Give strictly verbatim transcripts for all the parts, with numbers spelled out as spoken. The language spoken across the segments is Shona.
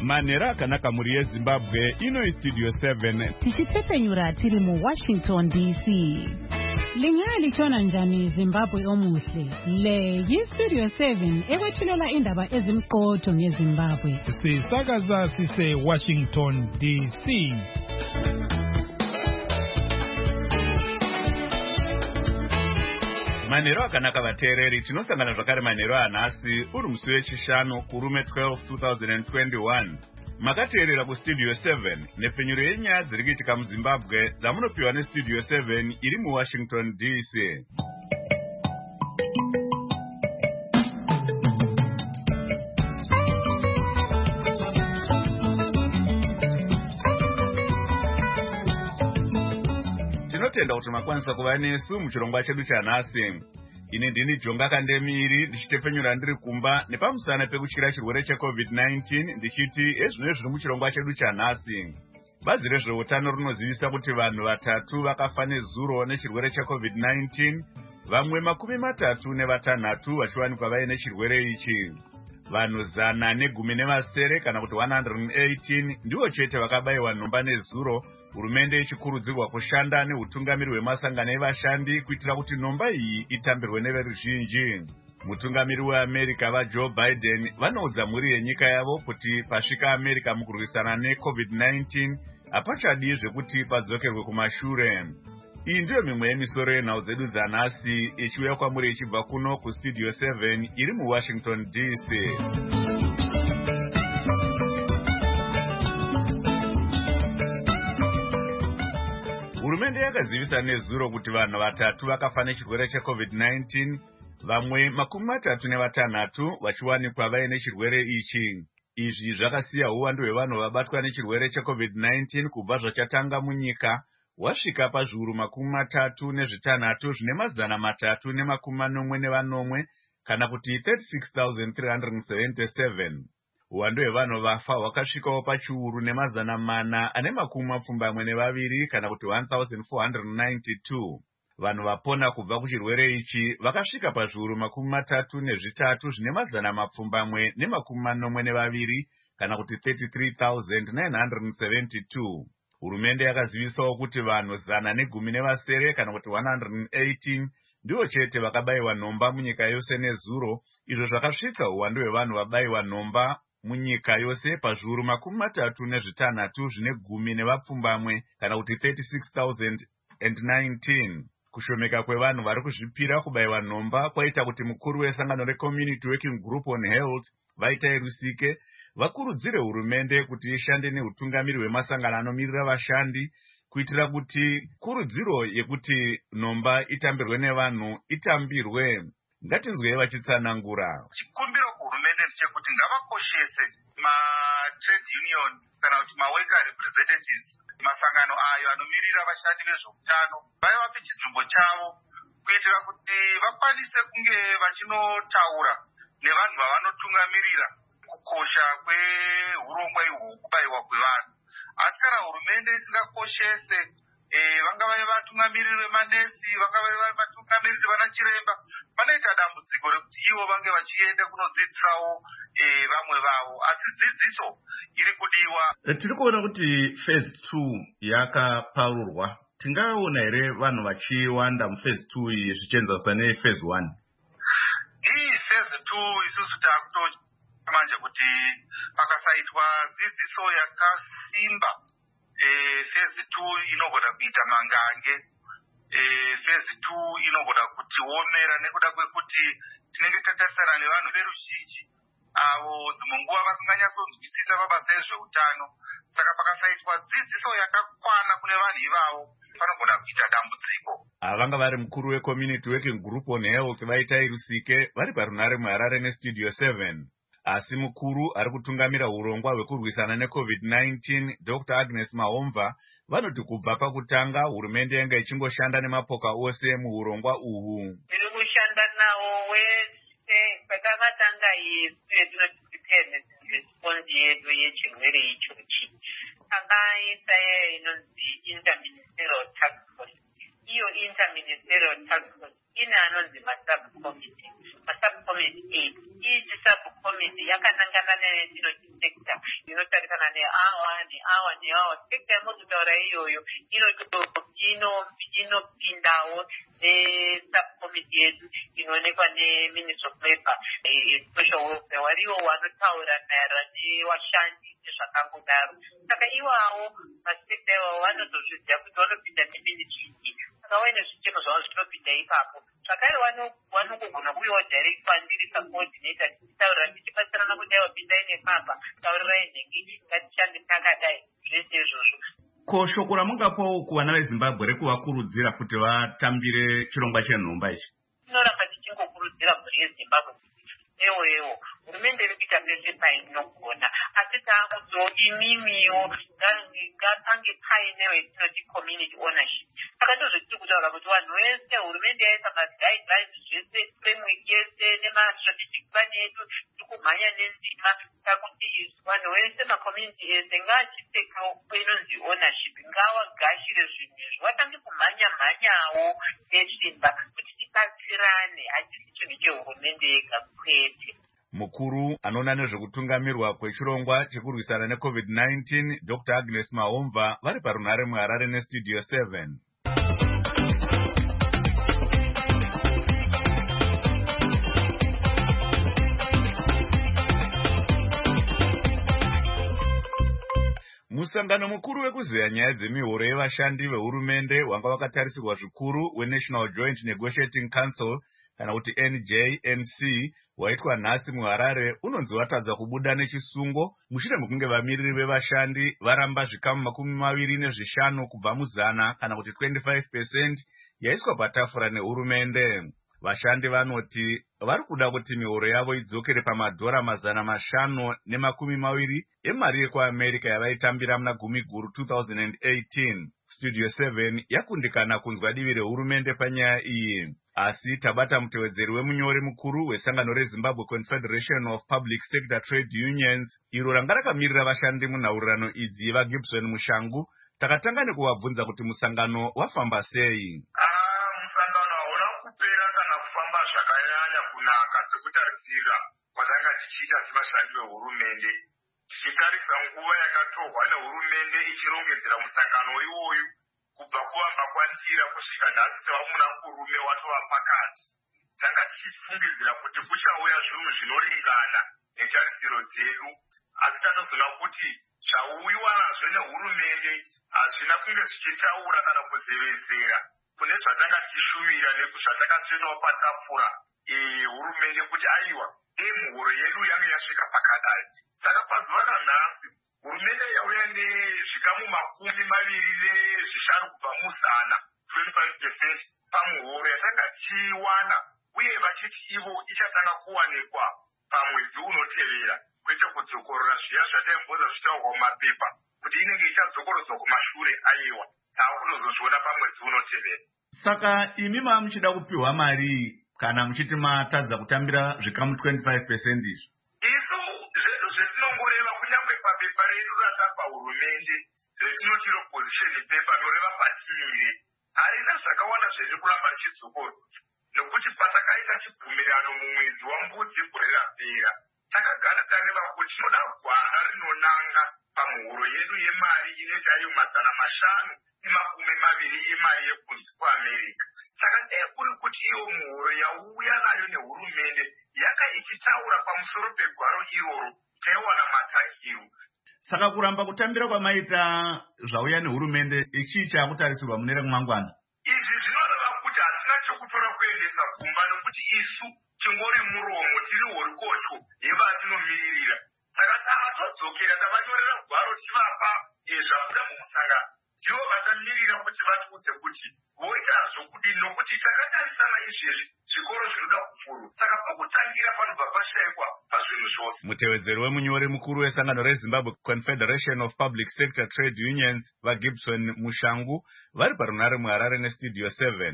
Manera akanaka muri yeZimbabwe ino studio seven. Tichitsepenyura tiri mu Washington D C. Lingali chona njani Zimbabwe omuhle. Le yi studio seven ekwethulela indaba ezimqotho ngeZimbabwe. Sisakaza sise Washington D C. Manero akanaka vateereri, tinosangana zvakare manero anhasi uri musi wechishanu kurume twelve two thousand twenty-one. Makateerera kustudio seven nepfenyuro yenyaya dziri kuitika muZimbabwe dzamunopiwa nestudio seven iri muWashington D C. Tinotenda kuti makwanisa kuva nesu muchirongwa chedu chanhasi. Ini ndini Jonga Kandemiri ndichitepfenyura ndiri kumba nepamusana pekutyira chirwere checovid nineteen ndichiti ezvino zviri muchirongwa chedu chanhasi. Bazi rezveutano rinozivisa kuti vanhu vatatu vakafa nezuro nechirwere checovid nineteen, vamwe makumi matatu nevatanhatu vachiwanikwa vaine chirwere ichi. Vanhu zana negumi nevasere kana kuti one hundred eighteen ndivo chete vakabayiwa nhomba nezuro, hurumende ichikurudzirwa kushanda neutungamiri hwemasangano evashandi kuitira kuti nhomba iyi itambirwe neveruzhinji. Mutungamiri weAmerica vaJoe Biden vanoudza mhuri yenyika yavo kuti pasvika America mukurwisana necovid nineteen hapachadi zvekuti padzokerwe kumashure. Iyi ndiyo mimwe yemisoro yenhau dzedu dzanhasi ichiuya kwamuri ichibva kuno kustudio seven iri muWashington D C. Hurumende yakazivisa nezuro kuti vanhu vatatu vakafa nechirwere checovid nineteen, vamwe makumi matatu nevatanhatu vachiwanikwa vaine chirwere ichi. Izvi zvakasiya uwandu hwevanhu vabatwa nechirwere checovid nineteen kubva zvachatanga munyika wasvika pazviuru makumi matatu nezvitanhatu zvine mazana matatu nemakumi manomwe nevanomwe kana kuti thirty-six thousand three hundred seventy-seven. Uwandu hwevanhu vafa hwakasvikawo pachiuru nemazana mana ane makumi mapfumbamwe nevaviri kana kuti one thousand four hundred ninety-two. Vanhu vapona kubva kuchirwere ichi vakasvika pazviuru makumi matatu nezvitatu zvine mazana mapfumbamwe nemakumi manomwe nevaviri kana kuti thirty-three thousand nine hundred seventy-two. Hurumende yakazivisawo kuti vanhu zana negumi nevasere kana kuti one hundred eighteen ndivo chete vakabayiwa nhomba munyika yose nezuro, izvo zvakasvitsa uwandu hwevanhu vabayiwa nhomba munyika yose pazviuru makumi matatu nezvitanhatu zvine gumi nevapfumbamwe kana kuti thirty-six thousand nineteen. Kushomeka kwevanhu vari kuzvipira kubayiwa nhomba kwaita kuti mukuru wesangano reCommunity Working Group on Health Vaitai Rusike vakurudzire hurumende kuti ishande neutungamiri hwemasangano anomirira vashandi kuitira kuti kurudziro yekuti nhomba itambirwe nevanhu itambirwe. Ngatinzwei vachitsanangura. Chikumbiro kuhurumende ndechekuti ngavakoshese ma-trade union kana kuti ma-worker representatives, masangano ayo anomirira vashandi vezveutano, vayevape chinzvimbo chavo kuitira kuti vakwanise kunge vachinotaura nevanhu vavanotungamirira kukosha kwehurongwa ihwo kubayiwa kwevanhu. Asi kana hurumende isingakoshese Eh, vangava vatungamiriri vemanesi, vangava vatungamiriri vanachiremba, vanoita dambudziko rekuti ivo vange vachienda kunodzidzisawo eh, vamwe vavo, asi dzidziso iri kudiwa. Tiri kuona kuti phase two yakaparurwa. Tingaona here vanhu vachiwanda muphase two iyi zvichienzaswa nephase one? Iyi phase two isusu takuto manje kuti pakasaitwa dzidziso yakasimba, Eh, phase two inogona kuita mangange. Eh, phase two inogona kutiomera nekuda kwekuti tinenge tatarisana nevanhu veruzhinji avo dzimwe nguva vasinganyatsonzwisisa mabasa ezveutano. Saka pakasaitwa dzidziso yakakwana kune vanhu ivavo panogona kuita dambudziko. Vanga vari mukuru weCommunity Working Group on Health Vaitai Rusike vari parunare muHarare nestudio seven. Asi mukuru ari kutungamira hurongwa hwekurwisana necovid nineteen Doctor Agnes Mahomva vanoti kubva pakutanga hurumende yanga ichingoshanda nemapoka ose muhurongwa uhu. Tiri kushanda nawo wese pakavatanga yesu yetinoti response yedu yechirwere ichochi. Takaisa inonzi interministerial task force iyo interministerial task force ine anonzi masubcommittee masubcommittee eight. Each subcommittee yakanangana sector inotarisana neawa neawa neawa. Sector yemuzitaura iyoyo inopindawo nesubcommittee yedu inoonekwa neministry of labor social welfare, wariwo wanotaura maererano nevashandi nezvakangodaro. Saka iwawo masekta iwawo vanozozviziva kuti vanopinda neministry iyi. Saka vaine zvitemo zvavo zvinopinda ipapo. Zvakare vanogona kuuyawo direct kwandiri sacoordinator tichitaurira tichibatsirana kuti aiwa pindai nepapa taurirai nhengi ngatishande takadai. Zvese izvozvo. Ko shoko ramungapawo kuvana veZimbabwe rekuvakurudzira kuti vatambire chirongwa chenhomba ichi? Tinoramba tichingokurudzira mhuri yeZimbabwe kuti ewo ewo hurumende iri kuita peshe painogona, asi taakudziwo imimiwo ngapange painewo yatinoti community ownership. Saka ndozvetiri kutaura kuti vanhu vese hurumende yaisa maguidelines zvese framework yese nemastrategic plan yedu tiri kumhanya nenzima takuti vanhu vese macommunity ese ngaachitekewo kwenonzi ownership, ngavagashire zvinhu izvi vatange kumhanya mhanyawo nesimba kuti tibatsirane, hachisi chinhu chehurumende yega kwete. Mukuru anoona nezvekutungamirwa kwechirongwa chekurwisana necovid nineteen Doctor Agnes Mahomva vari parunhare muHarare nestudio seven. Musangano mukuru wekuzeya nyaya dzemihoro yevashandi vehurumende wanga wakatarisirwa zvikuru weNational Joint Negotiating Council kana kuti N J N C waitwa nhasi muHarare unonzi watadza kubuda nechisungo mushure mekunge vamiriri vevashandi varamba zvikamu makumi maviri nezvishanu kubva muzana kana kuti twenty-five percent yaiswa patafura nehurumende. Vashandi vanoti vari kuda kuti mihoro yavo idzokere pamadhora mazana mashanu nemakumi maviri emari yekuAmerica yavaitambira muna gumi guru two thousand eighteen. Studio seven yakundikana kunzwa divi rehurumende panyaya iyi, asi tabata mutevedzeri wemunyori mukuru wesangano reZimbabwe Confederation of Public Sector Trade Unions iro ranga rakamirira vashandi munhaurirano idzi vaGibson Mushangu. Takatanga nekuvabvunza kuti musangano wafamba sei. Musangano hauna kupera kana kufamba zvakanyanya kunaka sekutarisira kwatanga tichiita sevashandi vehurumende, tichitarisa nguva yakatorwa nehurumende ichirongedzera musangano iwoyu kubva kuvamba kwandira kusvika nhasi sevamuna kurume watova pakati. Tanga tichifungidzira kuti kuchauya zvinhu zvinoringana netarisiro dzedu, asi tatozoona kuti zvauyiwa nazvo nehurumende hazvina kunge zvichitaura kana kuzevezera kune zvatanga tichishuvira nekuzvatakasvetawo patafura hurumende kuti aiwa muhoro yedu yange yasvika pakadai. Saka pazuva ranhasi hurumende yauya nezvikamu makumi maviri nezvishanu kubva muzana twenty-five percent pamuhoro yatanga tichiwana, uye vachiti ivo ichatanga kuwanikwa pamwedzi unotevera, kwete kudzokorora zviya zvataimboza zvichitaurwa mumapepa kuti inenge ichadzokorodzwa kumashure. Aiwa, taakutozozviona pamwedzi unotevera. Saka imi mava muchida kupiwa mari kana muchiti matadza kutambira zvikamu twenty-five percent izvi? Isu zvedu zvetinongoreva kunyange papepa redu ratapa hurumende retinoti opposition paper noreva patimire, harina zvakawanda zviri kuramba richidzokorodzwa, nokuti patakaita chibvumirano mumwedzi waMbudzi gore rapera takagara tareva kuti tinoda gwara rinonanga pamuhoro yedu yemari inoita iyo mazana mashanu nemakumi maviri emari yekunzi kuAmerica. Saka dai kuri kuti iyo muhoro yauya nayo nehurumende yanga ichitaura pamusoro pegwaro iroro, taiwana matakiro. Saka kuramba kutambira kwamaita zvauya nehurumende ichi chakutarisirwa mune ramangwana. Izvi zvinoreva kuti hatina chekutora kuendesa kumba, nokuti isu tingori muromo tiri horikotyo yevatinomirira. Saka taatodzokera tavanyorera gwaro tichivapa zvabuda mumusangano, ndivo vatamirira kuti vatiudze kuti voita zvokudini, nokuti takatarisana izvezvi zvikoro zvinoda kufurwa. Saka pakutangira panobva pashayikwa pazvinhu zvose. Mutevedzeri wemunyori mukuru wesangano reZimbabwe Confederation of Public Sector Trade Unions vaGibson Mushangu vari parunhare muHarare nestudio seven.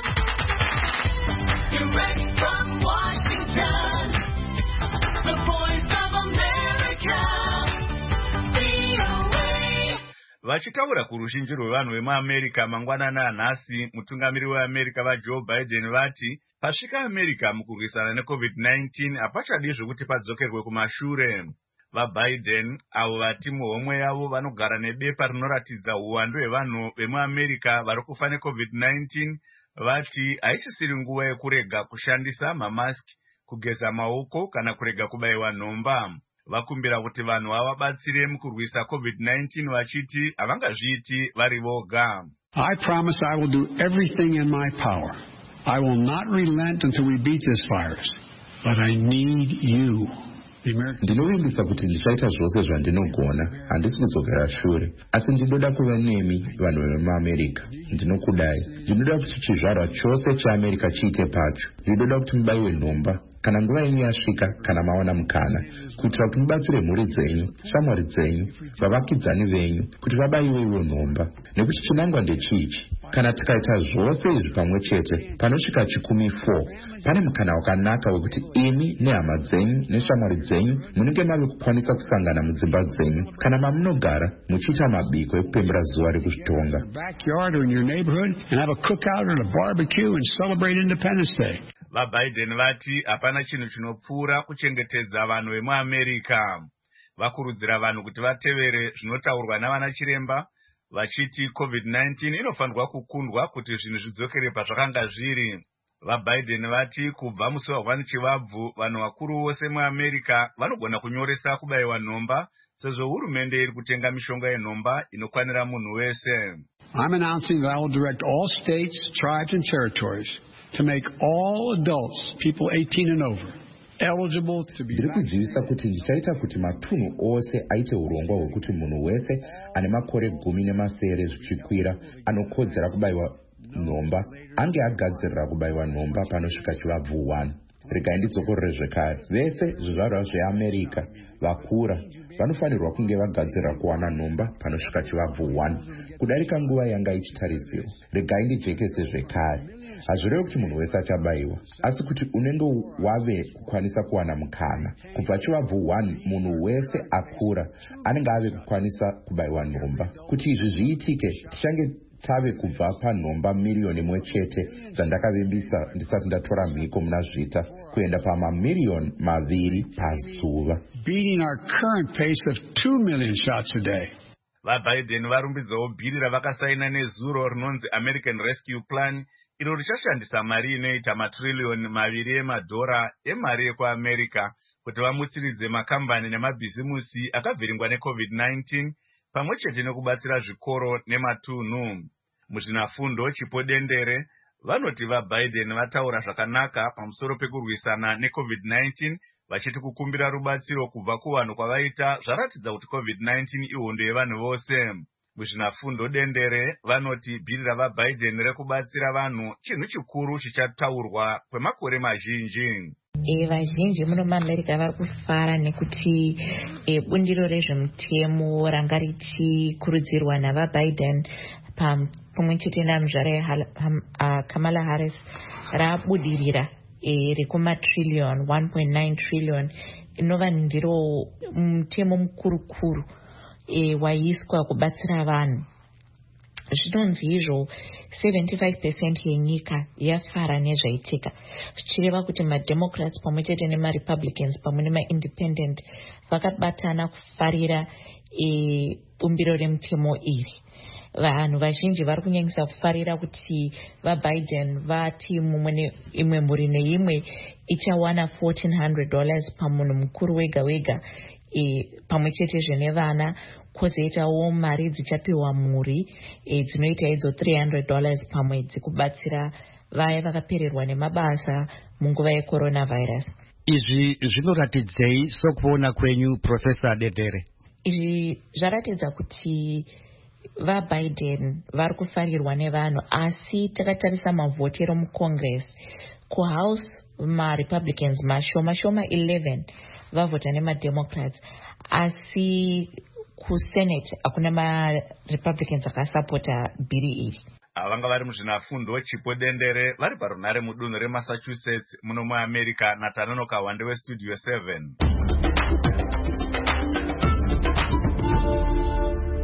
Direct from Washington, the voice of America, V O A. Vachitaura kuruzhinji rwevanhu vemuamerica mangwanana anhasi, mutungamiri weamerica vajoe Biden vati pasvika America mukurwisana necovid nineteen hapachadi zvokuti padzokerwe kumashure. VaBiden avo vati muhomwe yavo vanogara nebepa rinoratidza uwandu hwevanhu vemuamerica vari kufa necovid nineteen vati haisisiri nguva yekurega kushandisa mamaski, kugeza maoko kana kurega kubayiwa nhomba. Vakumbira kuti vanhu vavabatsire mukurwisa covid nineteen vachiti havangazviiti vari voga. I promise I will do everything in my power. I will not relent until we beat this virus. But I need you. Ndinovimbisa kuti ndichaita zvose zvandinogona, handisi kudzokera shure, asi ndinoda kuva nemi vanhu vemuamerica. Ndinokudai. Ndinoda kuti chizvarwa chose chaAmerica chiite pacho. Ndinoda kuti mubayiwe nhomba kana nguva yenyu yasvika, kana maona mukana, kuitira kuti mubatsire mhuri dzenyu, shamwari dzenyu, vavakidzani venyu, kuti vabayiwe iwo nhomba. Nekuti chinangwa ndechichi, kana tikaita zvose izvi pamwe chete, panosvika chikumi four, pane mukana wakanaka wekuti imi nehama dzenyu neshamwari dzenyu munenge mave kukwanisa kusangana mudzimba dzenyu kana mamunogara muchiita mabiko ekupembera zuva rekuzvitonga. Backyard or in your neighborhood and have a cookout and a barbecue and celebrate Independence Day. VaBiden vati hapana chinhu chinopfuura kuchengetedza vanhu vemuamerica. Vakurudzira vanhu kuti vatevere zvinotaurwa navana chiremba vachiti covid nineteen inofanirwa kukundwa kuti zvinhu zvidzokere pazvakanga zviri. VaBiden vati kubva musi wa one Chivabvu vanhu vakuru vose muamerica vanogona kunyoresa kubayiwa nhomba sezvo hurumende iri kutenga mishonga yenhomba inokwanira munhu wese. I'm announcing that I will direct all states, tribes and territories to make all adults, people eighteen and over, eligible to be Ndiri kuzivisa kuti ndichaita kuti matunhu ose aite urongwa hwekuti munhu wese ane makore gumi nemasere zvichikwira anokodzera kubayiwa nhomba ange agadzirira kubayiwa nhomba panosvika Chivabvu one. Regai ndidzokorere zvekare. Vese zvizvarwa zveAmerica vakura vanofanirwa kunge vagadzirira kuwana nhomba panosvika Chivabvu one kudarika nguva yanga ichitarisirwa. Regai ndijekese zvekare. Hazvirevi kuti munhu wese achabayiwa, asi kuti unenge wave kukwanisa kuwana mukana. Kubva Chivabvu one munhu wese akura anenge ave kukwanisa kubayiwa nhomba. Kuti izvi zviitike, tichange tave kubva panhomba miriyoni imwe chete dzandakavimbisa ndisati ndatora mhiko muna zvita kuenda pamamiliyoni maviri pazuva. Beating our current pace of two million shots a day. VaBiden varumbidzawo bhiri ravakasaina nezuro rinonzi American Rescue Plan, iro richashandisa mari inoita matrillion maviri emadhora emari yekuAmerica kuti vamutsiridze makambani nemabhizimusi akavhiringwa necovid nineteen pamwe chete nekubatsira zvikoro nematunhu. Muzvinafundo chipo dendere vanoti vaBiden vataura zvakanaka pamusoro pekurwisana necovid nineteen vachiti kukumbira rubatsiro kubva kuvanhu kwavaita zvaratidza kuti covid nineteen ihondo yevanhu vose. Muzvinafundo dendere vanoti bhiri ravaBiden rekubatsira vanhu chinhu chikuru chichataurwa kwemakore mazhinji. E, vazhinji muno muAmerica vari kufara nekuti e, bundiro rezvemutemo ranga richikurudzirwa navaBiden pamwe chete namuzvare Kamala Harris rabudirira e, rekumatrillion one point nine trillion inova ndiro mutemo mukurukuru e, waiswa kubatsira vanhu. Zvinonzi izvo seventy-five percent yenyika yafara nezvaitika, zvichireva kuti maDemocrats pamwe chete nemaRepublicans pamwe nemaIndependent vakabatana kufarira e, bumbiro remutemo iri. Vanhu vazhinji vari kunyanyisa kufarira kuti vaBiden vati mumwe imwe mhuri neimwe ichawana fourteen hundred dollars pamunhu mukuru wega wega e, pamwe chete zvene vana, kwozoitawo mari dzichapiwa mhuri e, dzinoita idzo three hundred dollars pamwedzi kubatsira vaya vakapererwa nemabasa munguva yecoronavirus. Izvi zvinoratidzei sokuona kwenyu Professor Dedere? Izvi zvaratidza kuti vaBiden vari kufarirwa nevanhu, asi takatarisa mavhotero muCongress, kuHouse maRepublicans mashoma shoma eleven vavhota nemaDemocrats, asi kuSenate hakuna maRepublicans akasapota bhiri iri. Vanga vari muzvinafundo chipo dendere vari parunhare mudunhu reMassachusetts muno muAmerica. Natanano Kawande weStudio seven.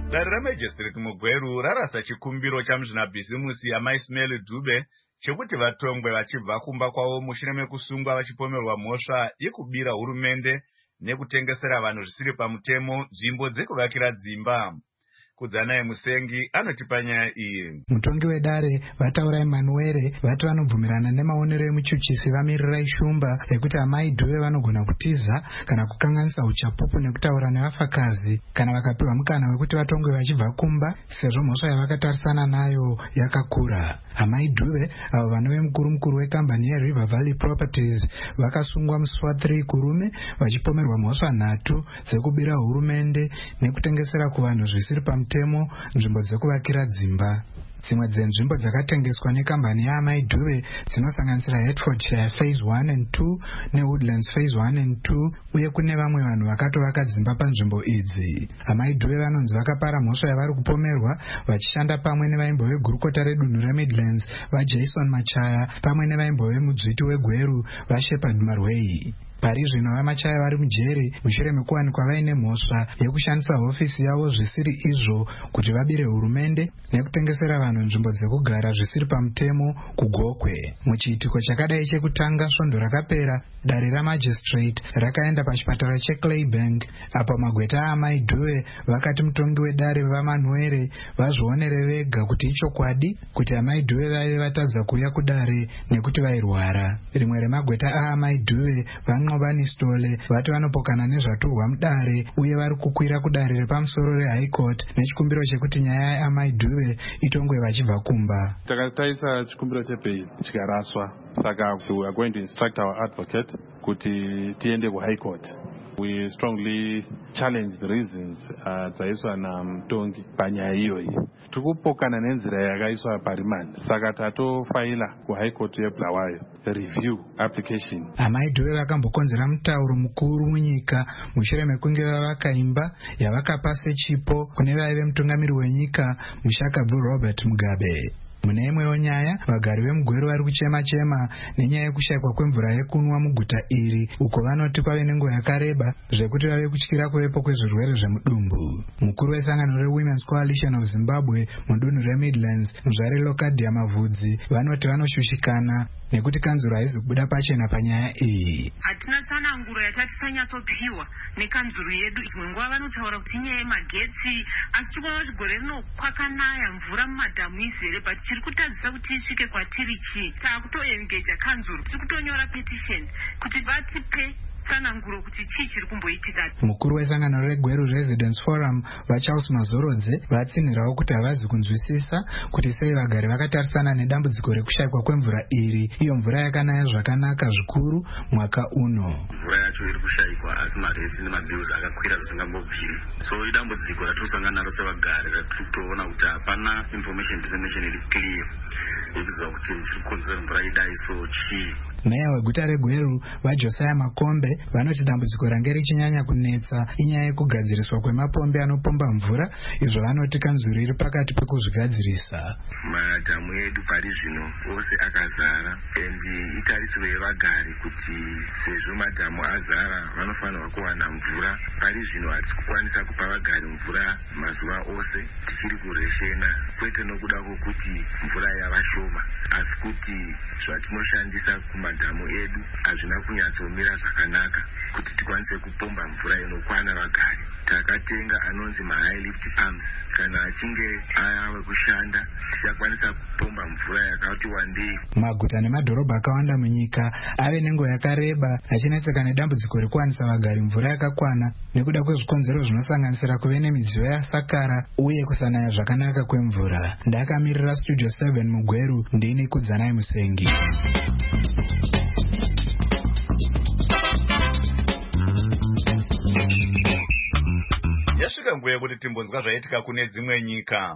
Dare ramajistrate mugweru rarasa chikumbiro chamuzvinabhisimusi amaismail Dube chekuti vatongwe vachibva kumba kwavo mushure mekusungwa vachipomerwa mhosva yekubira hurumende nekutengesera vanhu zvisiri pamutemo nzvimbo dzekuvakira dzimba. Kudzanaye Musengi anotipa nyaya iyi. Mutongi wedare vataura Emmanuel vati vanobvumirana nemaonero emuchuchisi vamirira ishumba yekuti amai Dube vanogona kutiza kana kukanganisa uchapupu nekutaura nevafakazi kana vakapiwa mukana wekuti vatongwe vachibva kumba sezvo mhosva yavakatarisana nayo yakakura. Amai Dube avo vanove mukuru mukuru wekambani yeRiver Valley Properties vakasungwa musi wathiri kurume vachipomerwa mhosva nhatu dzekubira hurumende nekutengesera kuvanhu zvisiri pamutemo nzvimbo dzekuvakira dzimba. Dzimwe dzenzvimbo dzakatengeswa nekambani yaamai Dube dzinosanganisira Hertfordshire Phase one and two neWoodlands Phase one and two uye kune vamwe vanhu vakatovaka dzimba panzvimbo idzi. Amai Dube vanonzi vakapara mhosva yavari kupomerwa vachishanda pamwe nevaimbo vegurukota redunhu reMidlands vaJason Machaya pamwe nevaimbo vemudzviti wegweru vaShepherd Marwei. Pari zvino vamachaya vari mujeri mushure mekuwanikwa vaine mhosva yekushandisa hofisi yavo zvisiri izvo kuti vabire hurumende nekutengesera vanhu nzvimbo dzekugara zvisiri pamutemo kuGokwe. Muchiitiko chakadai chekutanga svondo rakapera, dare ramajistrate rakaenda pachipatara cheClaybank apo magweta aamai Dube vakati mutongi wedare vaManuere vazvionere vega kuti ichokwadi kuti amai Dube vaive vatadza kuuya kudare nekuti vairwara. Rimwe remagweta aamai Dube Ngobani Stole vati vanopokana nezvaturwa mudare uye vari kukwira kudare repamusoro reHigh Court nechikumbiro chekuti nyaya yaamai Dube itongwe vachibva kumba. Takataisa chikumbiro chebail chikaraswa, saka we are going to instruct our advocate kuti tiende kuHigh Court. We strongly challenge the reasons dzaiswa namutongi panyaya iyoyi. Tikupokana nenzira yakaiswa parimandi, saka tatofaila kuHigh Court yeBulawayo review application. Amai Dube vakambokonzera mutauro mukuru munyika mushure mekunge vavaka imba yavakapa sechipo kune vaive mutungamiri wenyika Mushakabvu Robert Mugabe. Mune imwewo nyaya, vagari vemugweru vari kuchema-chema nenyaya yekushayikwa kwemvura yekunwa muguta iri uko vanoti kwave nenguva yakareba zvekuti vave kutyira kuvepo kwezvirwere zvemudumbu. Mukuru wesangano reWomen's Coalition of Zimbabwe mudunhu reMidlands Mzvare Lokadia Mavhudzi vanoti vanoshushikana nekuti kanzuro haizi kubuda pachena panyaya iyi. Hatina tsananguro yatatisanyatsopiwa nekanzuro yedu. Dzimwe nguva vanotaura kuti nyaya yemagetsi, asi tikuona kuti gore rino kwakanaya mvura mumadhamu izere, but tiri kutadzisa kuti isvike kwatiri chi. Taakutoengeja kanzuro, tiri kutonyora petition kuti vatipe tsananguro kuti chii chiri kumboitika. Mukuru wesangano reGweru Residence Forum vaCharles Mazorodze vatsinhirawo kuti havazi kunzwisisa kuti sei vagari vakatarisana nedambudziko rekushayikwa kwemvura iri, iyo mvura yakanaya zvakanaka zvikuru mwaka uno. Mvura yacho iri kushayikwa asi maretsi nemabills akakwira zvisingambobviri. So idambudziko ratisangana naro sevagari ratiri kutoona kuti hapana information dissemination iri clear yekuziva kuti chiri kukonzera mvura idai so chii. Meya weguta reGweru vaJosiah Makombe vanoti dambudziko range richinyanya kunetsa inyaya yekugadziriswa kwemapombi anopomba mvura, izvo vanoti kanzuro iri pakati pekuzvigadzirisa. Madhamu edu pari zvino ose akazara, and itarisiro yevagari kuti sezvo madhamu azara vanofanirwa kuwana mvura. Pari zvino hatisi kukwanisa kupa vagari mvura mazuva ose, tichiri kureshena, kwete nokuda kwokuti mvura yava shoma, asi kuti zvatinoshandisa kumadhamu edu hazvina kunyatsomira zvakanaka kuti tikwanise kupomba mvura inokwana vagari. Takatenga anonzi mahigh lift pumps, kana achinge ava kushanda tichakwanisa kupomba mvura yakati wandei. Maguta nemadhorobha akawanda munyika ave nenguva yakareba achinetseka nedambudziko rekuwanisa vagari mvura yakakwana nekuda kwezvikonzero zvinosanganisira kuve nemidziyo yasakara uye kusanaya zvakanaka kwemvura. Ndakamirira Studio seven muGweru, ndini Kudzanaye Musengi. Yasvika nguva yekuti timbonzwa zvaitika kune dzimwe nyika.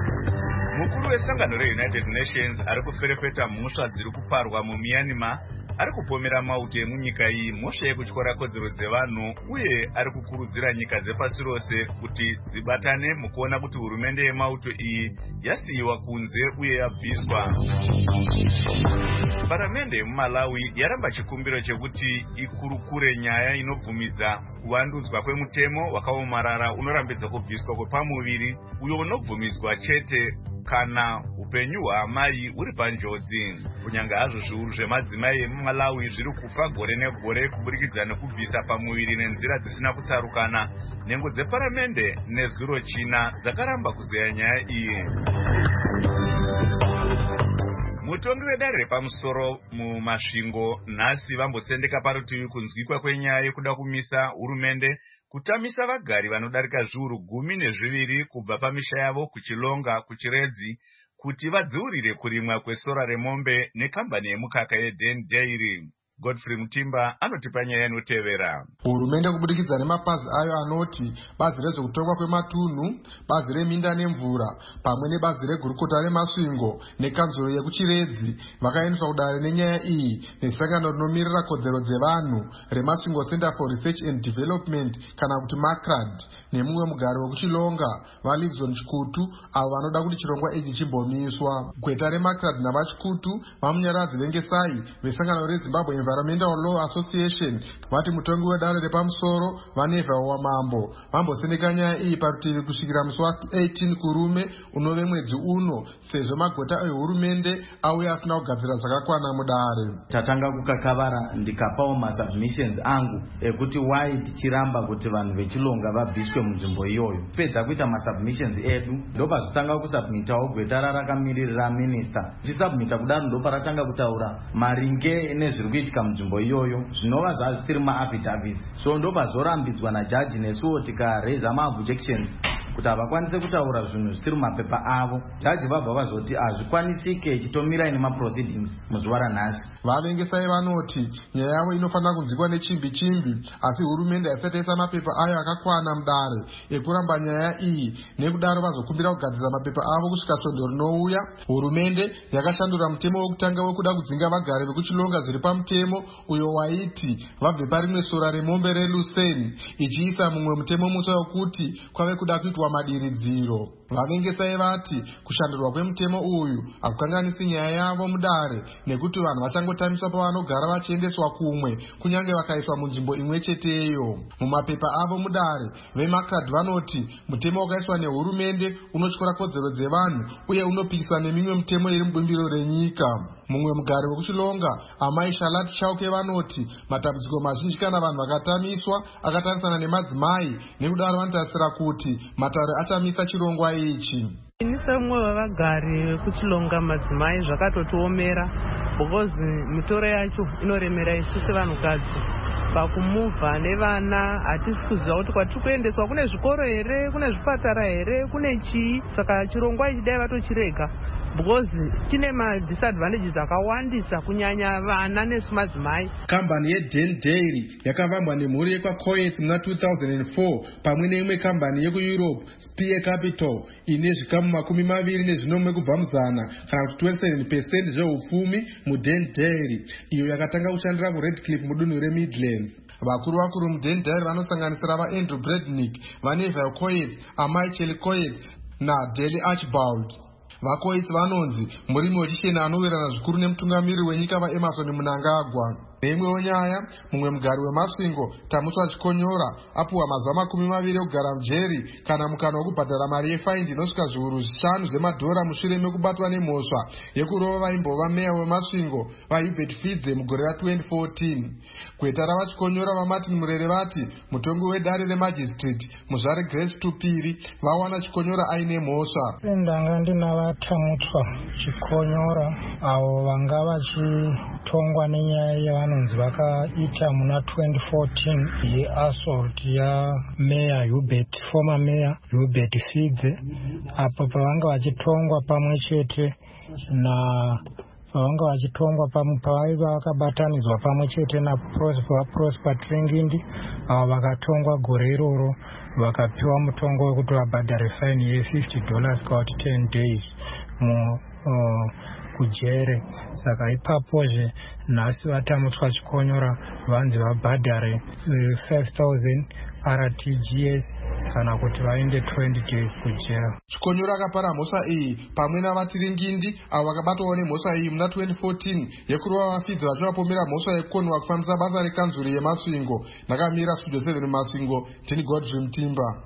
Mukuru wesangano reUnited Nations ari kuferefeta mhosva dziri kuparwa muMyanmar ari kupomera mauto emunyika iyi mhosva yekutyora kodzero dzevanhu uye ari kukurudzira nyika dzepasi rose kuti dzibatane mukuona kuti hurumende yemauto iyi yasiyiwa kunze uye yabviswa. Paramende yemuMalawi yaramba chikumbiro chekuti ikurukure nyaya inobvumidza kuvandudzwa kwemutemo wakaomarara unorambidza kubviswa kwepamuviri uyo unobvumidzwa chete kana upenyu hwaamai huri panjodzi. Kunyanga hazvo zviuru zvemadzimai emuMalawi zviri kufa gore negore kuburikidza nekubvisa pamuviri nenzira dzisina kutsarukana, nhengo dzeparamende nezuro china dzakaramba kuzeya nyaya iyi. Mutongi wedare repamusoro mumasvingo nhasi vambosendeka parutivi kunzwikwa kwenyaya yekuda kumisa hurumende kutamisa vagari vanodarika zviuru gumi nezviviri kubva pamisha yavo kuchilonga kuchiredzi kuti vadziurire kurimwa kwesora remombe nekambani yemukaka yeDen Dairy. Godfrey Mutimba anotipa nyaya inotevera. Hurumende kubudikidza nemapazi ayo anoti bazi rezvekutongwa kwematunhu, bazi reminda nemvura, pamwe nebazi regurukota remasvingo nekanzuro yekuchiredzi vakaendeswa kudare nenyaya iyi nesangano rinomirira kodzero dzevanhu remasvingo Center for Research and Development kana kuti MACRAD nemumwe mugari wekuchilonga vaLivingstone Chikutu avo vanoda kuti chirongwa ichi chimbomiswa. Gweta reMACRAD navachikutu vamunyaradzi vengesai vesangano reZimbabwe Environmental Law Association vati mutongi wedare repamusoro vanevha wamambo vambosendeka nyaya iyi parutivi kusvikira musi wa-eighteen kurume unove mwedzi uno, sezvo magweta ehurumende auya asina kugadzira zvakakwana mudare. Tatanga kukakavara ndikapawo masubmissions angu ekuti why tichiramba kuti vanhu vechilonga vabviswe munzvimbo iyoyo. Pedza kuita masubmissions edu ndopazotanga kusubmitawo gweta rarakamirira minister. Tisubmita kudaro ndoparatanga kutaura maringe nezviri kuitika munzvimbo iyoyo zvinova zvazvitiri maaffidavits. So ndopazorambidzwa najaji nesuwo tikaraisa maobjections kuti havakwanise kutaura zvinhu zvitiri mumapepa avo. Jaji vabva vazoti hazvikwanisike chitomirai nemaproceedings muzuva ranhasi. Vavengesai vanoti nyaya yavo inofanira kunzwikwa nechimbi chimbi, asi hurumende haisati yaisa mapepa ayo akakwana mudare ekuramba nyaya iyi, nekudaro vazokumbira kugadzira mapepa avo kusvika svondo rinouya. Hurumende yakashandura mutemo wekutanga wekuda kudzinga vagari vekuchilonga zviri pamutemo uyo waiti vabve parimwe sora remombe reLuceni ichiisa mumwe mutemo mutsva wekuti kwave kuda kuitwa madiridziro. Vavengesai vati kushandurwa kwemutemo uyu hakukanganisi nyaya yavo mudare nekuti vanhu vachangotamiswa pavanogara vachiendeswa kumwe kunyange vakaiswa munzvimbo imwe cheteyo. Mumapepa avo mudare veMACRAD vanoti mutemo wakaiswa nehurumende unotyora kodzero dzevanhu uye unopikiswa nemimwe mitemo iri mubumbiro renyika. Mumwe mugari wekuchilonga amai Charlotte Chauke vanoti matambudziko mazhinji kana vanhu vakatamiswa akatarisana nemadzimai, nekudaro vanotarisira kuti matauro achamisa chirongwa ichi. Ini semumwe wevagari vekuchilonga madzimai zvakatotiomera because mitoro yacho inoremera isu sevanhukadzi. Pakumuvha nevana hatisi kuziva kuti kwatiri kuendeswa kune zvikoro here, kune zvipatara here, kune chii. Saka chirongwa ichi dai vatochirega because chine madisadvantages akawandisa kunyanya vana nesu madzimai. Kambani yeDen Dairy yakavambwa nemhuri yekwaCoets muna two thousand four pamwe neimwe kambani yekuEurope Spear Capital ine zvikamu makumi maviri nezvinomwe kubva muzana kana kuti twenty-seven percent zveupfumi muDen Dairy, iyo yakatanga kushandira kuRedcliffe mudunhu reMidlands. Vakuru vakuru muDen Dairy vanosanganisira vaAndrew Brednick, vanevha Coets, amai Cheli Coets naDelly Archibald. VaCoets vanonzi murimi wechichena anowirirana zvikuru nemutungamiriri wenyika vaEmerson Mnangagwa. Neimwewo nyaya, mumwe mugari wemasvingo Tamuswa Chikonyora apuwa mazuva makumi maviri ekugara mujeri kana mukana wekubhadhara mari yefaindi inosvika zviuru zvishanu zvemadhora mushure mekubatwa nemhosva yekurova vaimbova meya wemasvingo vaHubert Fidze mugore ra-twenty fourteen. Gweta ravachikonyora vaMartin Murere vati mutongi wedare remajistrate muzvare Grace Tupiri vawana Chikonyora aine mhosva. Ndanga ndinavatamutswa Chikonyora avo vanga vachitongwa nenyaya yevanhu vanonzi vakaita muna twenty fourteen yeassault yameya Hubert, former mayor Hubert Fidze, apo pavanga vachitongwa pamwe chete na vanga vachitongwa pavaiva vakabatanidzwa pamwe chete naProsper Tringindi, avo vakatongwa gore iroro vakapiwa mutongo wekuti vabhadhare faini ye fifty dollars kauti ten days uh, kujere. Saka ipapozve nhasi vatamutswa chikonyora vanzi vabhadhare uh, five thousand R T G S kana kuti vaende twenty days kujera. Chikonyora akapara mhosva iyi pamwe navatiringindi avo vakabatawo nemhosva iyi muna twenty fourteen yekuruva vafidzi vachivapomera mhosva yekukonhwa kufambisa basa rekanzuri yemasvingo. Ndakamira studio seven masvingo, ndini Godfrey Mutimba.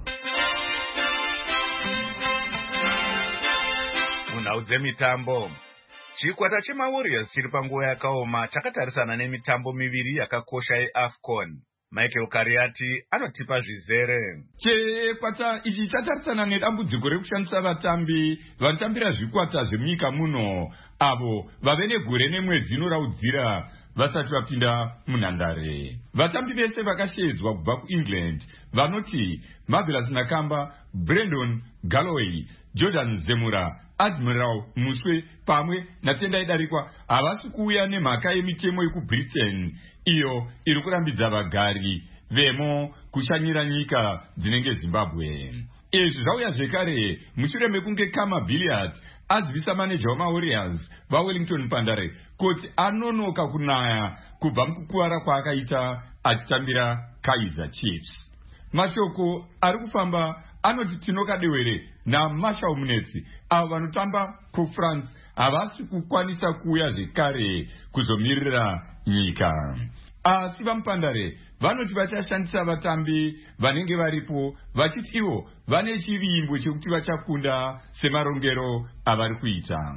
Munhau dzemitambo, chikwata chemawarriors chiri panguva yakaoma chakatarisana nemitambo miviri yakakosha yeAFCON. Michael Kariati anotipa zvizere. Chikwata ichi chatarisana nedambudziko rekushandisa vatambi vanotambira zvikwata zvemunyika muno avo vave negore nemwedzi inoraudzira vasati vapinda munhandare. Vatambi vese vakashedzwa kubva kuEngland vanoti Marvelous Nakamba, Brandon Galloway, Jordan Zemura, Admiral Muswe pamwe naTendai Darikwa havasi kuuya nemhaka yemitemo yekuBritain iyo iri kurambidza vagari vemo kushanyira nyika dzinenge Zimbabwe. Izvi zvauya zvekare mushure mekunge Kama Billiard adzivisa maneja wamaWarriors vaWellington Pandare kuti anonoka kunaya kubva mukukuwara kwaakaita achitambira Kaizer Chiefs. Mashoko ari kufamba anoti tinokadewere naMarshall Munetsi avo vanotamba kuFrance havasi kukwanisa kuuya zvekare kuzomirira nyika. Asi vaMupandare vanoti vachashandisa vatambi vanenge varipo vachiti ivo vane chivimbo chekuti vachakunda semarongero avari kuita.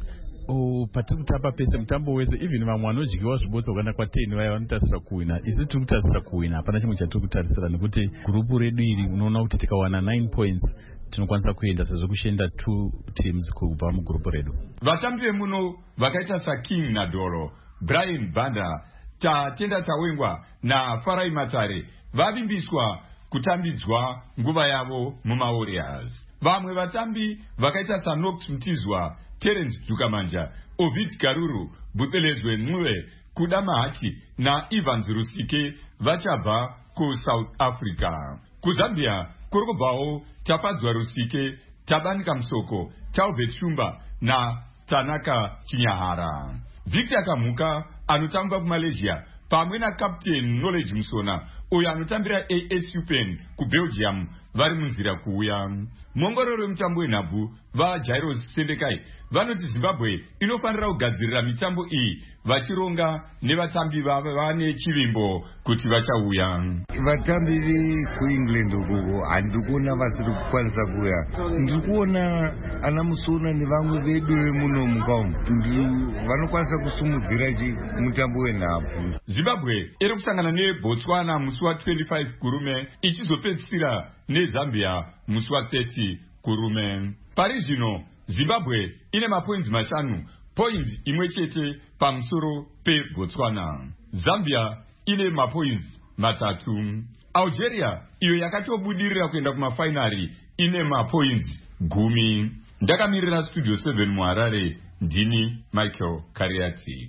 Oh, patiri kutamba pese mutambo wese, even vamwe vanodyiwa zvibotswa kuenda kwateni vaya vanotarisira kuwina. Isi tiri kutarisira kuwina, hapana chimwe chatiri kutarisira nekuti gurupu redu iri unoona kuti tikawana nine points tinokwanisa kuenda sezvo kushenda two teams kubva mugurupu redu. Vatambi vemuno vakaita saKing Nadoro, Brian Banda, Tatenda Tawengwa naFarai Matare vavimbiswa kutambidzwa nguva yavo mumaWarriors. Vamwe vatambi vakaita saNox Mtizwa, Terence Dukamanja, Ovid Karuru, Butelezwe Nwe, Kuda Mahachi na Evans Rusike vachabva kuSouth Africa. KuZambia kurikubvawo Tapadzwa Rusike, Tabanika Msoko, Talbot Shumba na Tanaka Chinyahara. Victor Kamuka anotamba kuMalaysia pamwe naCaptain Knowledge Musona uyo anotambira A S U Pen kuBelgium vari munzira kuuya. Muongororo wemutambo wenhabvu vaJairos Sendekai vanoti Zimbabwe inofanira kugadzirira mitambo iyi vachironga nevatambi vava vane chivimbo kuti vachauya. Vatambi vekuEngland uko handiri kuona vasiri kukwanisa kuuya. Ndiri kuona ana Musona nevamwe vedu vemuno mukamu vanokwanisa kusumudzira mutambo wenhabvu. Zimbabwe iri kusangana neBotswana musi wa twenty-five kurume ichizopedzisira neZambia musi wa thirty kurume. Pari zvino Zimbabwe ine mapoints mashanu, point imwe chete pamusoro peBotswana. Zambia ine mapoints matatu. Algeria iyo yakatobudirira kuenda kumafinari ine mapoints gumi. Ndakamirira studio seven muHarare, ndini Michael Kariati.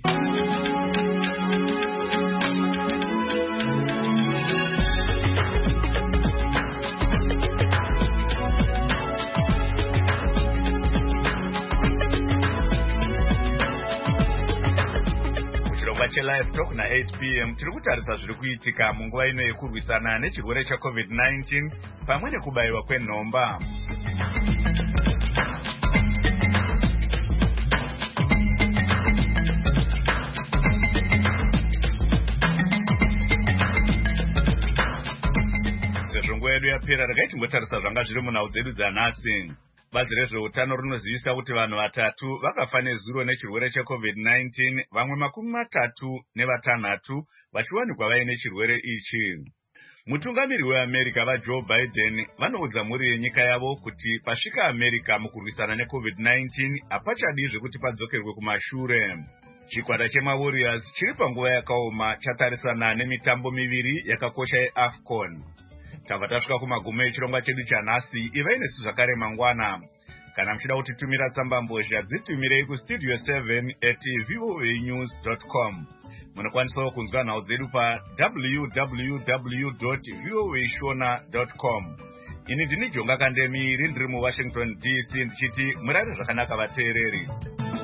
Live Talk na eight p m tiri kutarisa zviri kuitika munguva ino yekurwisana nechirwere chaCovid nineteen pamwe nekubayiwa kwenhomba. Sezvo nguva yedu yapera, regai tingotarisa zvanga zviri munhau dzedu dzanhasi. Bazi rezveutano rinozivisa kuti vanhu vatatu vakafa nezuro nechirwere cheCovid nineteen, vamwe makumi matatu nevatanhatu vachiwanikwa vaine chirwere ichi. Mutungamiri weAmerica vaJoe Biden vanoudza mhuri yenyika yavo kuti pasvika America mukurwisana neCovid nineteen hapachadi zvekuti padzokerwe kumashure. Chikwata chemaWarriors chiri panguva yakaoma chatarisana nemitambo miviri yakakosha yeAFCON. Tabva tasvika kumagumo echirongwa chedu chanhasi. Ivai nesu zvakare mangwana. Kana muchida kutitumira tsamba mbozha dzitumirei kustudio seven at voa news dot com. Munokwanisawo kunzwa nhau dzedu pa w w w dot voa shona dot com. ini ndini Jonga Kandemiri ndiri muWashington D C ndichiti murare zvakanaka vateereri.